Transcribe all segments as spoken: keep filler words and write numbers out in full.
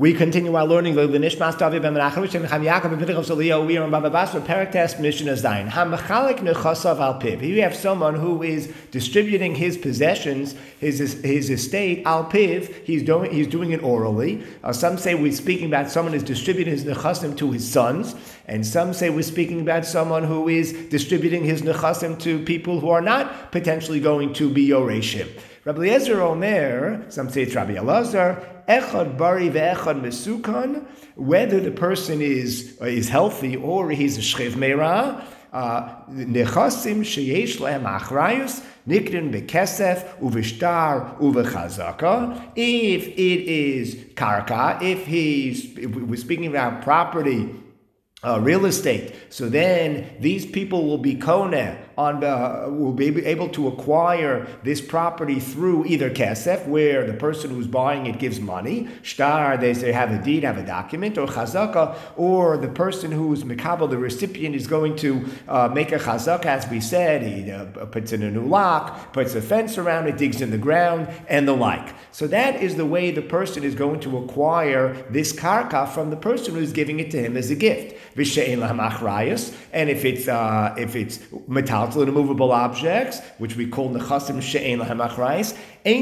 We continue our learning the Nishmas David ben Menachem and Chaim Yaakov ben Pinchas Eliyahu we are in Baba Basra Perek Tes Mishnah Zayin. Hamachalik nechasav al piv. Here you have someone who is distributing his possessions, his his estate al piv. He's doing he's doing it orally. Uh, some say we're speaking about someone who's distributing his nechasim to his sons, and some say we're speaking about someone who is distributing his nechasim to people who are not potentially going to be yoreshim. Rabbi Eliezer Omer, some say it's Rabbi Elazar, echad bari ve'echad mesukan, whether the person is uh, is healthy or he's a shchiv meira, nechasim sheyesh lehem achrayus, nikrin bekesef, uvishtar, uvechazaka. If it is karka, if he's, if we're speaking about property, Uh, real estate. So then these people will be koneh on uh, will be able to acquire this property through either kesef, where the person who's buying it gives money, shtar, they say have a deed, have a document, or chazaka, or the person who's mikabel, the recipient, is going to uh, make a chazaka, as we said, he uh, puts in a new lock, puts a fence around it, digs in the ground, and the like. So that is the way the person is going to acquire this karka from the person who's giving it to him as a gift. And if it's uh, if it's metaltal and movable objects, which we call nechasim she'ein lahem achrayus,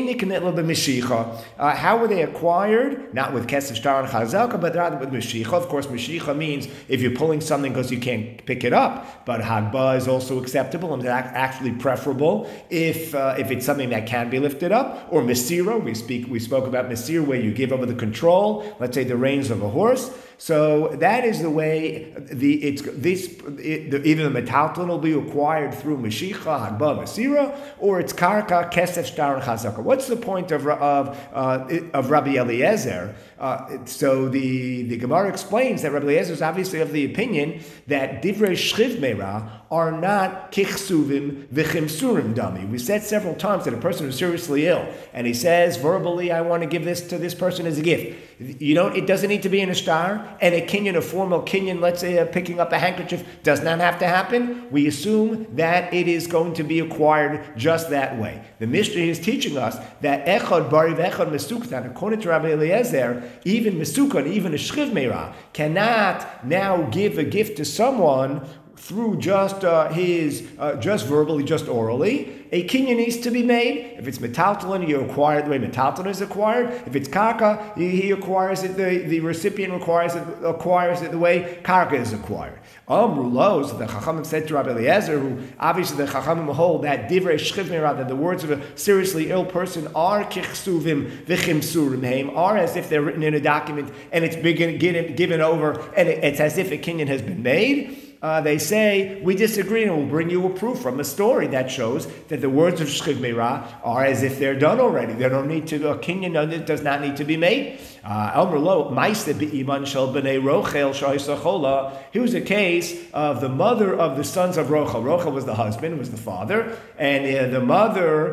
uh, how were they acquired? Not with kesef, shtar, and chazaka, but rather with meshicha. Of course, meshicha means if you're pulling something because you can't pick it up. But hagba is also acceptable and actually preferable if uh, if it's something that can be lifted up. Or mesira, we speak we spoke about mesir, where you give over the control, let's say the reins of a horse. So that is the way the it's this it, the, either the metalton will be acquired through meshicha, hagba, mesira, or it's karka, kesef, shtar, and chazaka. What's the point of of uh, of Rabbi Eliezer? Uh, so the, the Gemara explains that Rabbi Eliezer is obviously of the opinion that divrei shchiv meira are not kichsuvim v'chimsurim dami. We said several times that a person who's seriously ill and he says verbally, "I want to give this to this person as a gift." You know, it doesn't need to be in a star, and a kinyan, a formal kinyan, let's say uh, picking up a handkerchief, does not have to happen. We assume that it is going to be acquired just that way. The Mishnah is teaching us that echad bari ve'echad mesuktan, according to Rabbi Eliezer, even mesukan, even a shchiv meira, cannot now give a gift to someone through just uh, his, uh, just verbally, just orally. A kinyan needs to be made. If it's metaltalin, you acquire it the way metaltalin is acquired. If it's karka, he, he acquires it, the, the recipient requires it, acquires it the way karka is acquired. Amrulo, so the Chachamim said to Rabbi Eliezer, who obviously the Chachamim hold that divrei shchiv meira, that the words of a seriously ill person are kichsuvim v'chimsurim heim, are as if they're written in a document and it's been given, given over, and it, it's as if a kinyan has been made. Uh, they say, we disagree, and we'll bring you a proof from a story that shows that the words of Shchiv Meira are as if they're done already. They don't need to, a kinyan does not need to be made. Elmer Lo, Maiste Be'iman Shel B'nei Rochel Shoisachola. Here was a case of the mother of the sons of Rochel. Rochel was the husband, was the father, and uh, the mother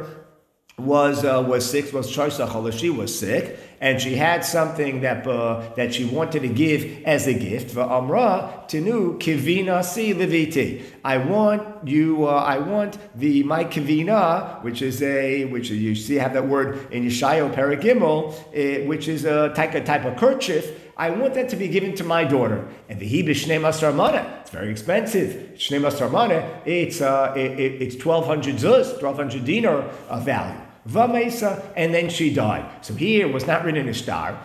was uh, was sick, was Shoisachola, she was sick, and she had something that uh, that she wanted to give as a gift. V'amra tinu kivina si leviti. I want you. Uh, I want the my kivina, which is a which you see have that word in Yeshayahu Perek Gimel, uh, which is a type a type of kerchief. I want that to be given to my daughter. And the hibish shnei masar mana. It's very expensive. Shnei masar mana. It's uh, it, it, it's twelve hundred zuz, twelve hundred dinar uh, value. Vamesa, and then she died. So here was not written in a star.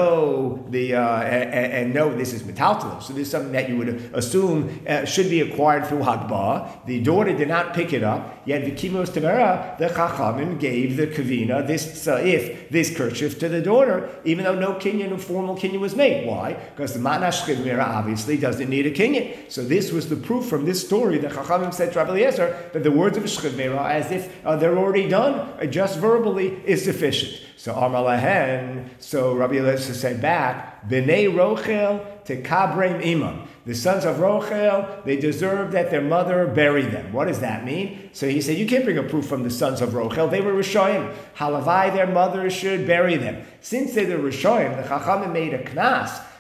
No, the uh, and, and no, this is metaltal. So this is something that you would assume uh, should be acquired through Hagbah. The daughter did not pick it up. Yet the kimos tevera, the Chachamim gave the kavina this uh, if this kerchief to the daughter, even though no kinyan, no formal kinyan was made. Why? Because the manash chivmira obviously doesn't need a kinyan. So this was the proof from this story that Chachamim said to Rabbi Eliezer that the words of chivmira, as if uh, they're already done, uh, just verbally is sufficient. So Amar Lahen, so Rabbi Eliezer said back, B'nei Rochel to Kabreim Imam. The sons of Rochel, they deserve that their mother bury them. What does that mean? So he said, you can't bring a proof from the sons of Rochel. They were Rishoyim. Halavai, their mother should bury them. Since they're the Rishoyim, the Chachamim made a knas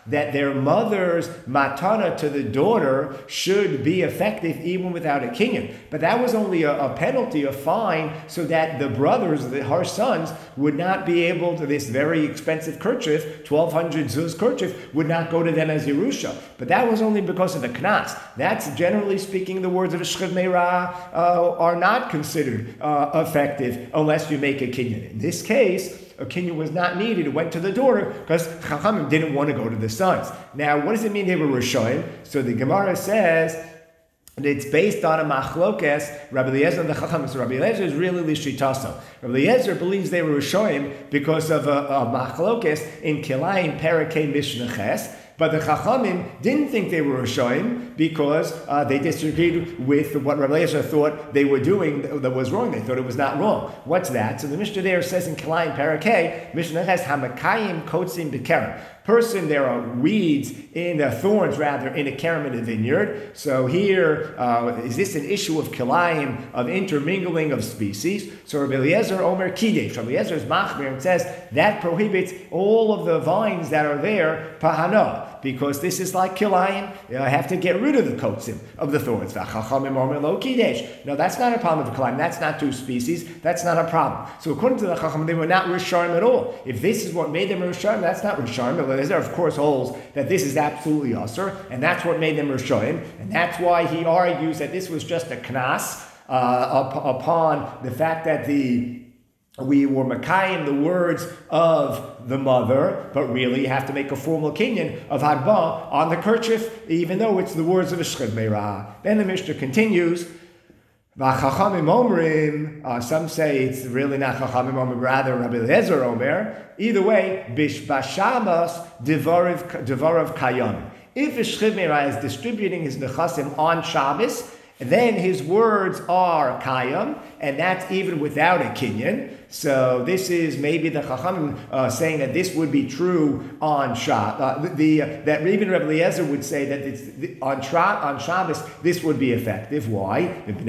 that their mother's matana to the daughter should be effective even without a kinyan. But that was only a, a penalty, a fine, so that the brothers, the, her sons, would not be able to, this very expensive kerchief, twelve hundred zuz kerchief, would not go to them as Yerusha. But that was only because of the knas. That's, generally speaking, the words of a shchiv meirah uh, are not considered uh, effective unless you make a kinyan. In this case, a kinyan was not needed. It went to the daughter because Chachamim didn't want to go to the sons. Now, what does it mean they were Rishoyim? So the Gemara says it's based on a machlokes, Rabbi Eliezer and the Chacham. So Rabbi Eliezer is really Lishitaso. Rabbi Eliezer believes they were Rishoyim because of a, a machlokes in Kilayim Parakeh Mishnah Ches. But the Chachamim didn't think they were Rishoyim because uh, they disagreed with what Rabbi Eliezer thought they were doing that was wrong. They thought it was not wrong. What's that? So the Mishnah there says in Kilayim Parakeh, Mishnah Ches, Hamakayim Kotzim B'Kerem. Person, there are weeds in uh, thorns rather in a kerem in a vineyard. So here, uh, is this an issue of kilayim, of intermingling of species? So Rabbi Eliezer Omer Kidesh. Rabbi Eliezer is machmir and says that prohibits all of the vines that are there pahana, because this is like kilayim. I have to get rid of the kotzim of the thorns. V'chachamim Omer Lo Kidesh. No, that's not a problem of kilayim. That's not two species. That's not a problem. So according to the chacham, they were not risharim at all. If this is what made them risharim, that's not risharim. There, of course, holds that this is absolutely usher, and that's what made them Rishoyim, and that's why he argues that this was just a knas uh, up, upon the fact that the we were makayim the words of the mother, but really you have to make a formal kinyan of hadba on the kerchief, even though it's the words of a shchiv meirah. Then the Mishnah continues. V'chachamim omrim, uh, some say it's really not chachamim omrim, rather Rabbi Eliezer omer. Either way, bishbashamas devarav devarav kayam. If a shchiv meirah is distributing his nechasim on Shabbos, then his words are kayam, and that's even without a kinyan. So this is maybe the Chachamim uh, saying that this would be true on Shabbos. Uh, the, uh, that even Rabbi Eliezer would say that it's, the, on, tra- on Shabbos this would be effective. Why?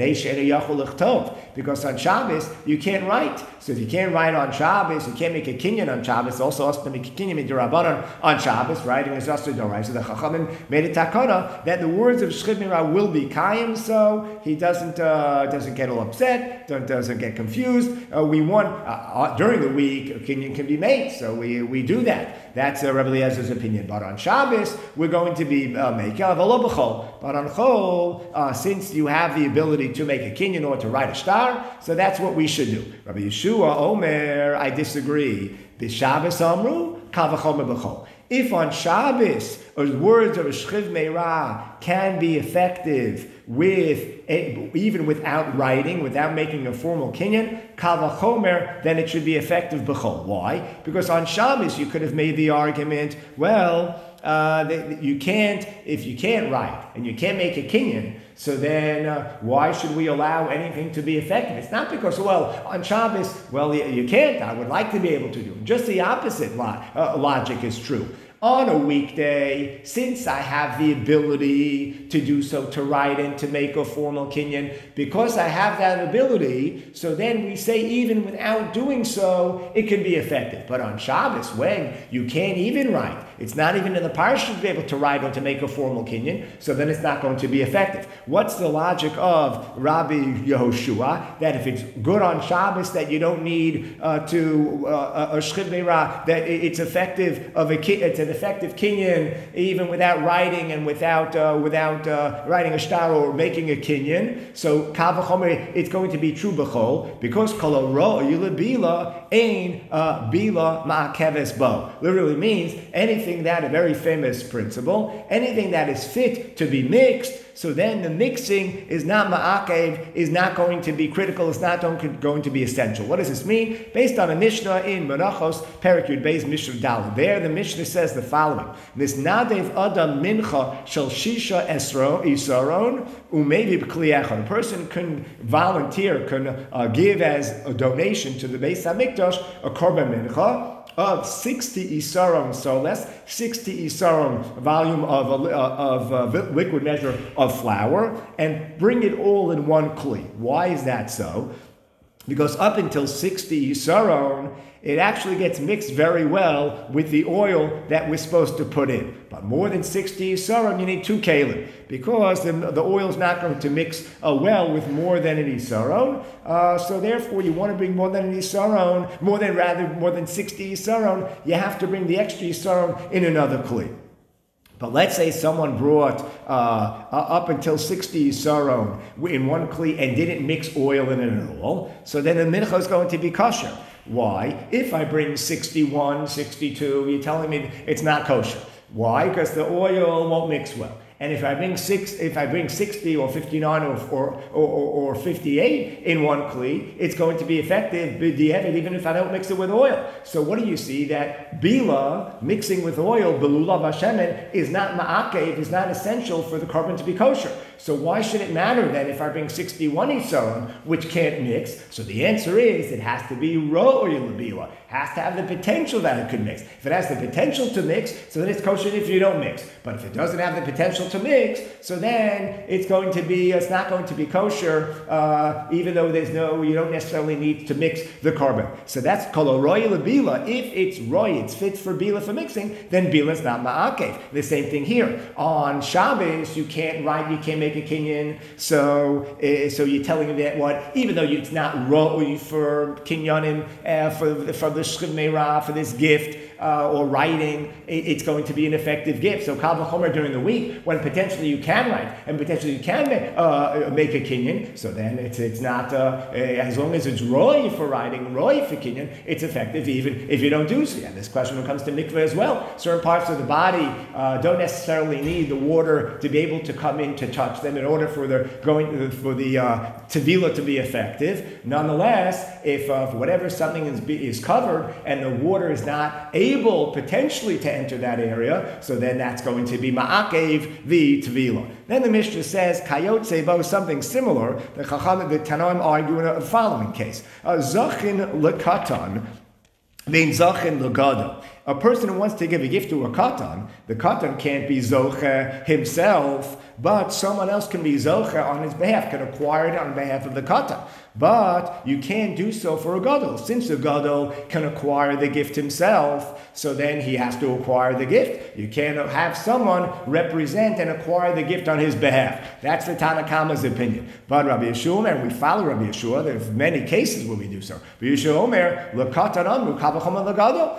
Because on Shabbos you can't write. So if you can't write on Shabbos, you can't make a kinyan on Shabbos. Also, also to make a kinyan in Durabanan on Shabbos, writing is also dorai. So the Chachamim made a takana that the words of shchiv meirah will be kayim, so he doesn't uh, doesn't get all upset, doesn't get confused. Uh, we want. Uh, during the week, a kinyan can be made, so we, we do that. That's uh, Rabbi Eliezer's opinion. But on Shabbos, we're going to be uh, making v'lo b'chol. But on Chol, uh, since you have the ability to make a kinyan or to write a star, so that's what we should do. Rabbi Yeshua Omer, I disagree. B'Shabbos Amru, kal v'chomer b'chol. If on Shabbos, words of a shchiv meirah can be effective with even without writing, without making a formal kinyan, kal v'chomer, then it should be effective b'chol. Why? Because on Shabbos you could have made the argument, well, uh, that you can't, if you can't write and you can't make a kinyan, so then uh, why should we allow anything to be effective? It's not because, well, on Shabbos, well, you, you can't. I would like to be able to do it. Just the opposite lo- uh, logic is true. On a weekday, since I have the ability to do so, to write and to make a formal kinyan, because I have that ability, so then we say even without doing so, it can be effective. But on Shabbos, when you can't even write, it's not even in the parsha to be able to write or to make a formal kinyan, so then it's not going to be effective. What's the logic of Rabbi Yehoshua, that if it's good on Shabbos, that you don't need uh, to, uh, a shchiv meirah, that it's effective of a it's an effective kinyan even without writing and without uh, without uh, writing a shtar or making a kinyan. So kal v'chomer, it's going to be true b'chol, because kol haro yila bila ein bila ma'akeves bo. Literally means anything that, a very famous principle, anything that is fit to be mixed, so then the mixing is not ma'akev, is not going to be critical, it's not going to be essential. What does this mean? Based on a Mishnah in Menachos, Perek Yud Beis, Mishnah Daled. There the Mishnah says the following: This nadev adam mincha shel shisha esro isaron umevi b'kli echad. A person can volunteer, can uh, give as a donation to the Beis Hamikdash a korban mincha of sixty isaron, so less sixty isaron volume of uh, of uh, liquid measure of flour, and bring it all in one kli. Why is that so? Because up until sixty isaron, it actually gets mixed very well with the oil that we're supposed to put in. But more than sixty Isaron, you need two Kalim, because the, the oil is not going to mix uh, well with more than an Isaron. Uh, so therefore, you want to bring more than an Isaron, more than rather more than sixty Isaron, you have to bring the extra Isaron in another Kli. But let's say someone brought uh, up until sixty Isaron in one Kli and didn't mix oil in it at all, so then the mincha is going to be kosher. Why? If I bring sixty-one, sixty-two, you're telling me it's not kosher. Why? Because the oil won't mix well. And if I bring six, if I bring sixty or fifty-nine or or, or, or fifty-eight in one kli, it's going to be effective b'di'evet even if I don't mix it with oil. So what do you see? That bila mixing with oil, belulav hashemen, is not ma'akev, is not essential for the carbon to be kosher. So why should it matter then if I bring sixty-one isaron, which can't mix? So the answer is it has to be ro'oil bila. Has to have the potential that it could mix. If it has the potential to mix, so then it's kosher if you don't mix. But if it doesn't have the potential to mix, so then it's going to be, it's not going to be kosher, uh, even though there's no, you don't necessarily need to mix the carbon. So that's kol ro'il bila. If it's roy, it's fit for bila for mixing, then bila is not ma'akev. The same thing here. On Shabbos, you can't write, you can't make a kinyan, so uh, so you're telling me that what, even though it's not roy for kinyanim, uh, for, for the shchiv meirah, for this gift, uh, or writing, it, it's going to be an effective gift. So kal v'chomer during the week, when potentially you can write, and potentially you can make, uh, make a kinyan, so then it's it's not, uh, as long as it's roy for writing, roy for kinyan, it's effective even if you don't do so. And this question when it comes to mikveh as well. Certain parts of the body uh, don't necessarily need the water to be able to come in to touch them in order for the going for the uh, tevila to be effective. Nonetheless, if uh, for whatever something is is covered and the water is not able potentially to enter that area, so then that's going to be ma'akev the tevila. Then the Mishnah says kayotze bo, something similar. The Chacham, the Tanoim argue in a following case: zachin lekatan, vein zachin legado. A person who wants to give a gift to a katan, the katan can't be zoche himself, but someone else can be zoche on his behalf, can acquire it on behalf of the katan. But you can't do so for a gadol. Since a gadol can acquire the gift himself, so then he has to acquire the gift. You can't have someone represent and acquire the gift on his behalf. That's the Tanna Kama's opinion. But Rabbi Yeshua, and we follow Rabbi Yeshua, there's many cases where we do so. Rabbi Yeshua Omer, l'katan amru kavachama l'gadol.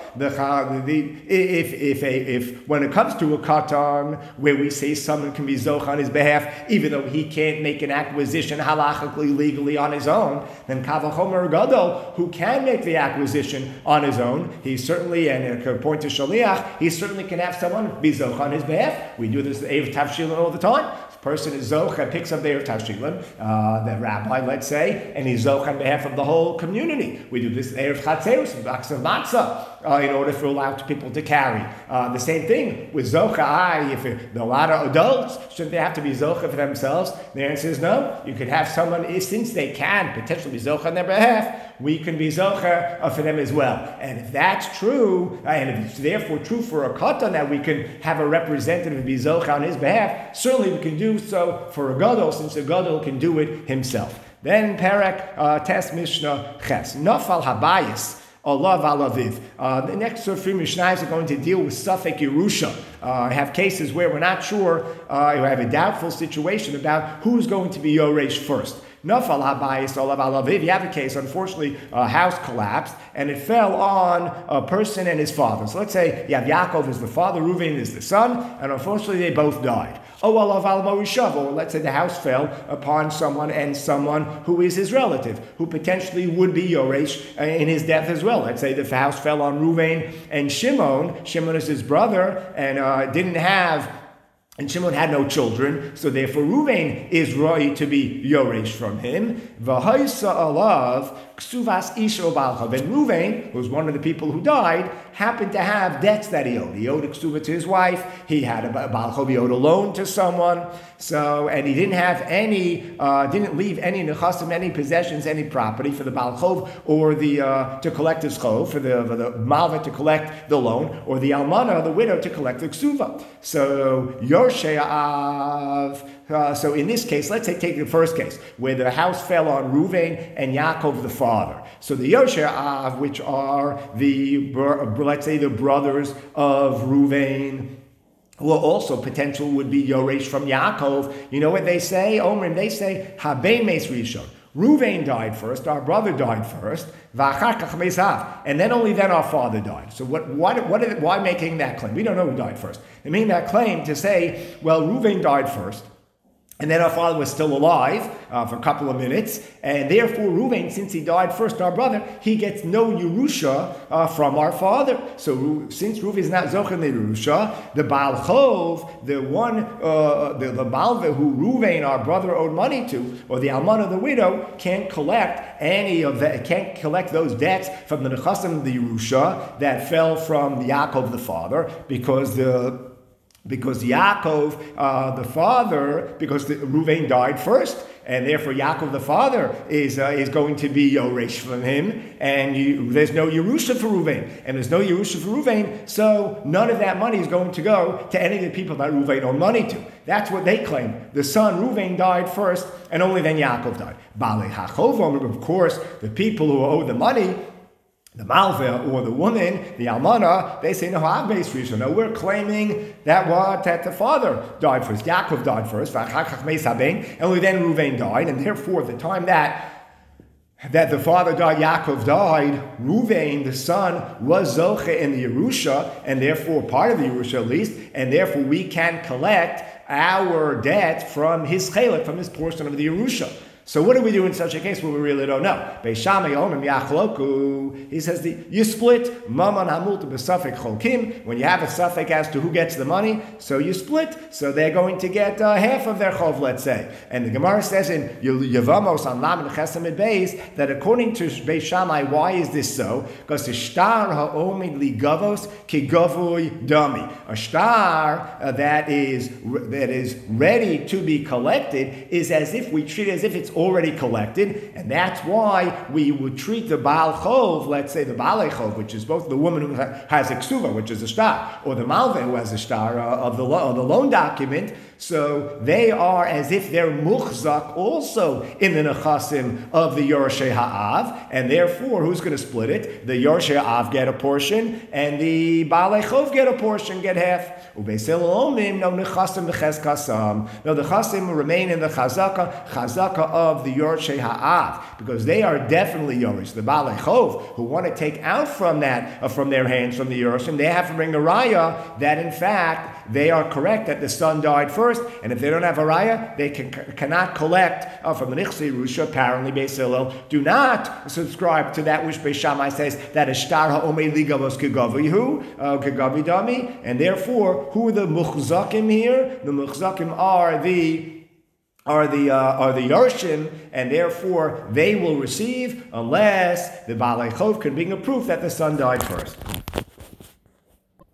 If if a, if when it comes to a katan where we say someone can be zoch on his behalf, even though he can't make an acquisition halachically legally on his own, then kavachomer gadol, who can make the acquisition on his own, he certainly, and according to shaliach, he certainly can have someone be zoch on his behalf. We do this at Erev Tavshilin all the time. Person is zoch and picks up the Erev Tavshilin, uh, the rabbi, let's say, and he's zoch on behalf of the whole community. We do this at Erev Chatzerus, box of matzah, uh, in order to allow people to carry. Uh, the same thing with zocha. If it, a lot of adults, shouldn't they have to be zocha for themselves? The answer is no. You could have someone, since they can potentially be zocha on their behalf, we can be zocha uh, for them as well. And if that's true, uh, and if it's therefore true for a katan that we can have a representative be zocha on his behalf, certainly we can do so for a gadol, since a gadol can do it himself. Then Perek uh, Tes Mishnah Ches Nafal Habayis Allah Valaviv. Uh, the next three Mishnahs are going to deal with Safek Yerusha. Uh, I have cases where we're not sure, uh, we have a doubtful situation about who's going to be Yoresh first. Nafal habayis olav alaviv. You have a case, unfortunately, a house collapsed, and it fell on a person and his father. So let's say you have Yaakov is the father, Reuven is the son, and unfortunately they both died. Oh, olav al morishav, or let's say the house fell upon someone and someone who is his relative, who potentially would be Yoresh in his death as well. Let's say the house fell on Reuven and Shimon. Shimon is his brother, and uh, didn't have And Shimon had no children, so therefore Reuven is right to be Yoresh from him. V'haisa alav ksuvas isho balcha. And Reuven, who was one of the people who died, happened to have debts that he owed. He owed a ksuva to his wife. He had a balcha. He owed a loan to someone. So, and he didn't have any, uh, didn't leave any nechasim, any possessions, any property for the balchov or the uh, to collect his chov, for the for the malva to collect the loan, or the almana, the widow, to collect the ksuva. So Yorshei Av uh, so in this case, let's say take the first case where the house fell on Reuven and Yaakov the father. So the Yorshei Av, which are the let's say the brothers of Reuven, well, also potential would be Yoresh from Yaakov. You know what they say? Omrim, they say, Habe Mes Rishon. Reuven died first, our brother died first, and then only then our father died. So what, what, what is, why making that claim? We don't know who died first. They made that claim to say, well, Reuven died first, and then our father was still alive uh, for a couple of minutes, and therefore Reuven, since he died first, our brother, he gets no Yerusha uh, from our father. So since Reuven is not Zochen the Yerusha, the Baal Chov, the one, uh, the, the Malva who Reuven, our brother, owed money to, or the Almanah, the widow, can't collect any of that, can't collect those debts from the Nechasim of the Yerusha that fell from Yaakov the father, because the Because Yaakov, uh, the father, because the, Reuven died first, and therefore Yaakov the father is uh, is going to be Yoresh from him, and you, there's no Yerusha for Reuven, and there's no Yerusha for Reuven, so none of that money is going to go to any of the people that Reuven owed money to. That's what they claim. The son Reuven died first, and only then Yaakov died. Balei HaChovom, of course, the people who owe the money, the Malva or the woman, the Almana, they say, no, no, we're claiming that what, that the father died first. Yaakov died first, and only then Reuven died, and therefore the time that that the father died, Yaakov died, Reuven, the son, was Zoche in the Yerusha, and therefore part of the Yerusha at least, and therefore we can collect our debt from his chelik, from his portion of the Yerusha. So what do we do in such a case where we really don't know? Beis Shammai Omrim Yachloku. He says the, you split Maman Hamulta b'Safek Cholkim. When you have a suffix as to who gets the money, so you split. So they're going to get uh, half of their chov, let's say. And the Gemara says in Yevamos on Lamed Chesamid Beis that according to Beis Shammai, why is this so? Because the shtar ha'omid li gavos ki gavui dami. A shtar uh, that is that is ready to be collected is as if we treat it as if it's already collected, and that's why we would treat the Baal Chov, let's say the Baalei Chov, which is both the woman who has a ksuva, which is a shtar, or the Malve who has a shtar uh, of the, lo- of the loan document, so they are as if they're muchzak also in the nechasim of the Yorshei Ha'av, and therefore, who's going to split it? The Yorshei Ha'av get a portion, and the Baalei Chov get a portion, get half. Ubeisel omim no nechasim b'cheskasam. No, the chasim remain in the chazaka, chazaka of the Yorshei Ha'av, because they are definitely Yorish. The Baalei Chov, who want to take out from that, uh, from their hands, from the Yorshim, they have to bring a raya that in fact they are correct that the son died first, and if they don't have a raya, they can, cannot collect uh, from the Nichsi Rusha. Apparently, Beis Hillel do not subscribe to that which Beis Shammai says that a shtar ha'omei ligavos kegavihu, kegavi dami, and therefore, who are the muchzakim here? The muchzakim are the are the uh, are the Yarshim, and therefore they will receive unless the Baalei Chov can bring a proof that the son died first.